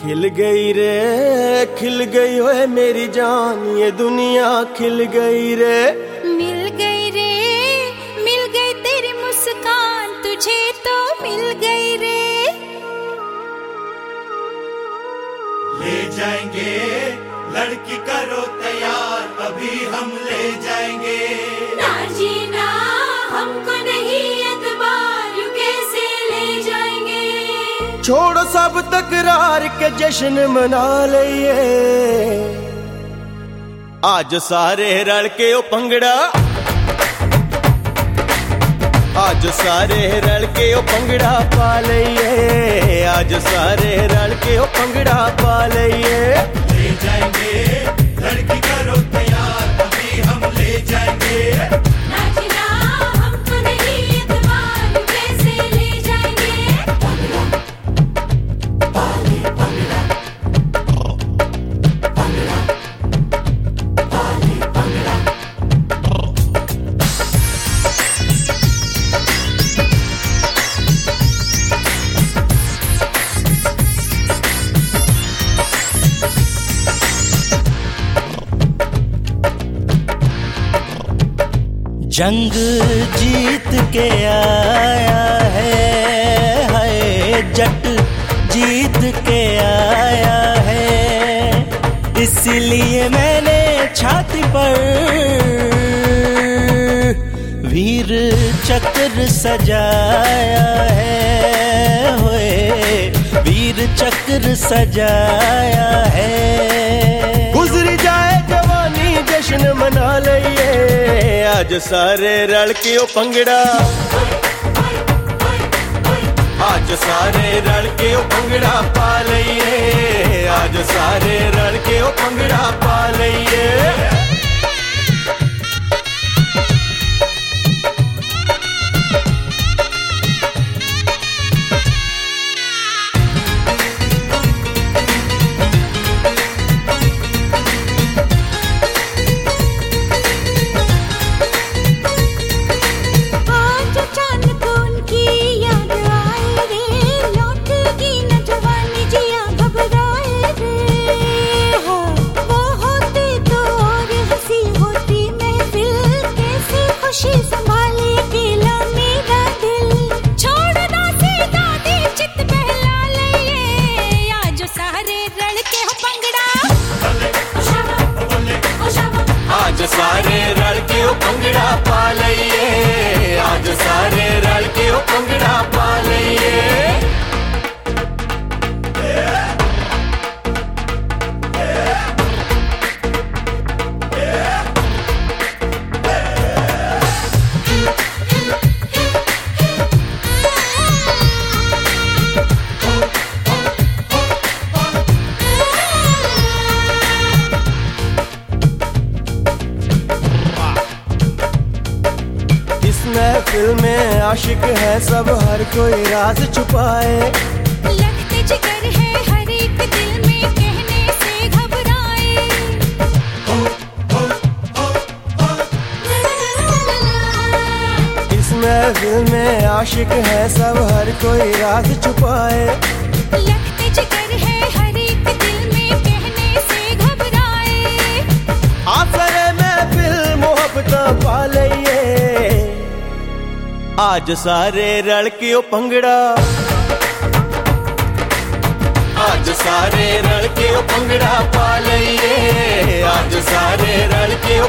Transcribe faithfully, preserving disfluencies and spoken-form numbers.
खिल गई रे खिल गई ओए मेरी जान, ये दुनिया खिल गई रे। मिल गई रे मिल गई तेरी मुस्कान, तुझे तो मिल गई रे। ले जाएंगे लड़की करो तैयार, अभी हम ले जाएंगे। ना जीना हमको नहीं एतबार, यू कैसे ले जाएंगे। छोड़ो सब तकरार के जश्न मना लइए, आज सारे रल के ओ पंगड़ा, आज सारे रल के ओ पंगड़ा पा लइए, आज सारे रल के ओ पंगड़ा पा लइए। ले जाएंगे लड़की करो तैयार, अभी हम ले जाएंगे। ना जीना हमको नहीं एतबार, यू कैसे ले जाएंगे। जंग जीत के आया है, हाय जट जीत के आया है, इसलिए मैंने छाती पर वीर चक्र सजाया है, होए वीर चक्र सजाया है। गुजरी जाए जवानी जश्न मना लइए, आज सारे रल के ओ पंगड़ा, आज सारे रल के ओ पंगड़ा पा लइए, आज सारे रल के ओ पंगड़ा पा लइए। आज सारे रल के ओ पंगड़ा पा लइए, आज सारे रल के ओ पंगड़ा पा लइए। महफिल में आशिक है सब, हर कोई राज छुपाए, लगते जिगर है हर एक दिल में, कहने से घबराए। इस महफिल में आशिक है सब, हर कोई राज छुपाए, लगते जिगर है हर एक दिल में, कहने से घबराए। आसरे महफिल मोहब्बत पा लइए, आज सारे रल के ओ पंगड़ा, आज सारे रल के ओ पंगड़ा पा लइए, आज सारे रल के ओ